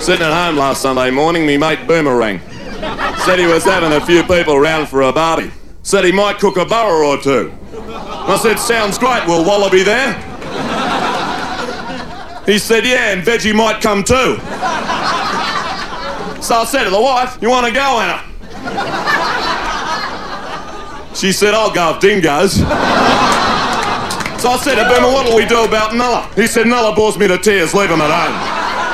Sitting at home last Sunday morning, me mate Boomerang said he was having a few people round for a barbie. Said he might cook a burger or two. I said, sounds great, will Wallaby there? He said, yeah, and Veggie might come too. So I said to the wife, you want to go, Anna? She said, I'll go if Dean goes. So I said to Boomer, what'll we do about Nulla? He said, Nulla bores me to tears, leave him at home.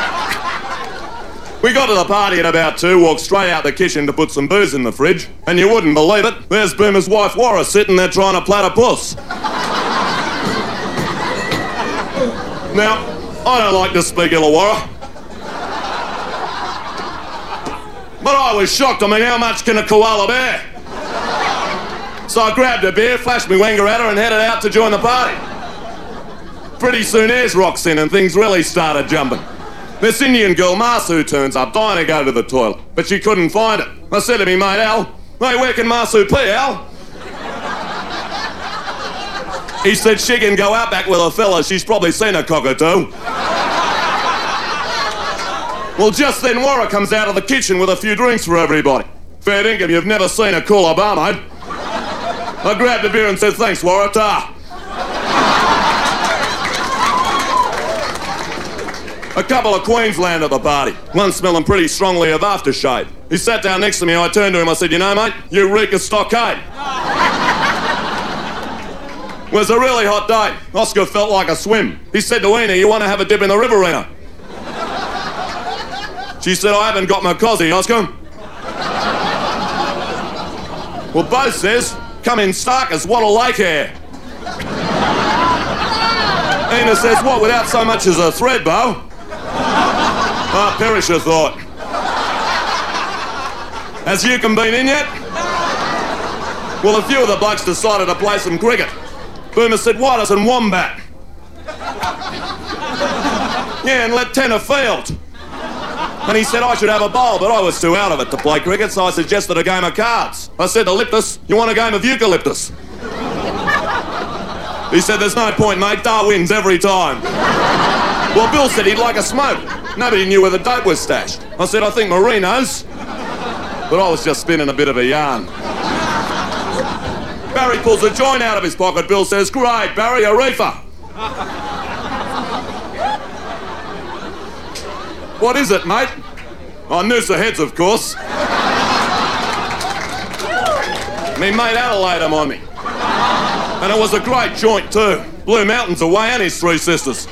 We got to the party at about 2, walked straight out the kitchen to put some booze in the fridge, and you wouldn't believe it, there's Boomer's wife, Warra, sitting there trying to plait a puss. Now, I don't like to speak Illawarra, but I was shocked. I mean, how much can a koala bear? So I grabbed a beer, flashed me wanger at her, and headed out to join the party. Pretty soon, Ayers rocks in, and things really started jumping. This Indian girl, Masu, turns up, dying to go to the toilet, but she couldn't find it. I said to me mate Al, hey, where can Masu pee, Al? He said she can go out back with a fella, she's probably seen a cockatoo. Well, just then Warra comes out of the kitchen with a few drinks for everybody. Fair dinkum, you've never seen a cooler bar, mate. I grabbed a beer and said, thanks, Warra, ta. A couple of Queensland at the party, one smelling pretty strongly of aftershave. He sat down next to me, I turned to him, I said, you know, mate, you reek of stockade. It was a really hot day. Oscar felt like a swim. He said to Ena, you want to have a dip in the Riverina? She said, I haven't got my cosy, Oscar. Well, Bo says, come in stark as Wattle Lake hair. Ena says, what, without so much as a thread, Bo? Ah, Perisher thought. Has Yukon been in yet? Well, a few of the blokes decided to play some cricket. Boomer said, why doesn't Wombat? Yeah, and let Tenner field. And he said I should have a bowl, but I was too out of it to play cricket, so I suggested a game of cards. I said to Liptus, you want a game of eucalyptus? He said, there's no point, mate, Dar wins every time. Well, Bill said he'd like a smoke. Nobody knew where the dope was stashed. I said, I think Marie knows. But I was just spinning a bit of a yarn. Barry pulls a joint out of his pocket. Bill says, great, Barry, a reefer. What is it, mate? Oh, Noosa Heads, of course. Me mate Adelaide him on me. And it was a great joint, too. Blue Mountains away and his 3 sisters.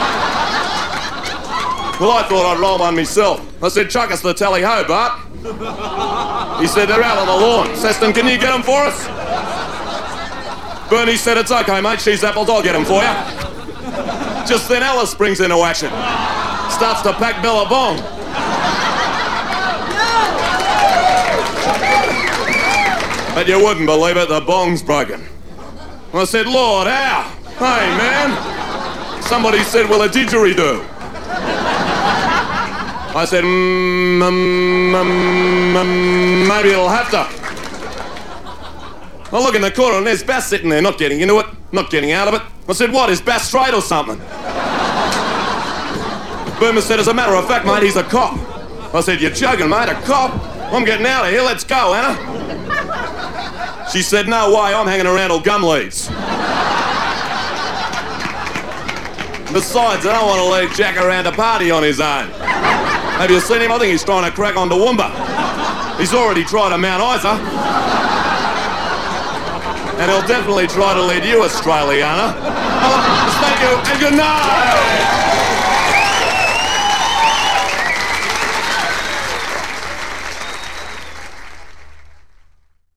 Well, I thought I'd roll one myself. I said, chuck us the tally-ho, Bart. He said, they're out on the lawn. Seston, can you get them for us? Bernie said, it's okay, mate. She's apples, I'll get them for you. Just then Alice springs into action. Starts to pack Billabong. But you wouldn't believe it, the bong's broken. I said, Lord, how? Hey, man. Somebody said, well, a didgeridoo. I said, maybe it'll have to. I look in the corner and there's Bass sitting there, not getting into it, not getting out of it. I said, what, is Bass straight or something? Boomer said, as a matter of fact, mate, he's a cop. I said, you're joking, mate, a cop? I'm getting out of here, let's go, Anna. She said, no way, I'm hanging around till gum leads. Besides, I don't want to leave Jack around a party on his own. Have you seen him? I think he's trying to crack on to Woomba. He's already tried to Mount Isa. And he'll definitely try to lead you, Australiana. Thank you, and good night!